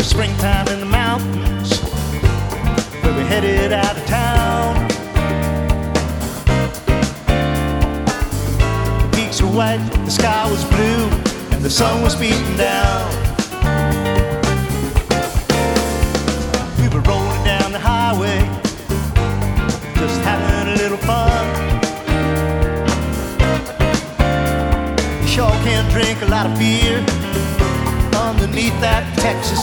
was springtime in the mountains where we headed out of town. The peaks were white, the sky was blue, and the sun was beating down. We were rolling down the highway, just having a little fun. You sure can drink a lot of beer underneath that Texas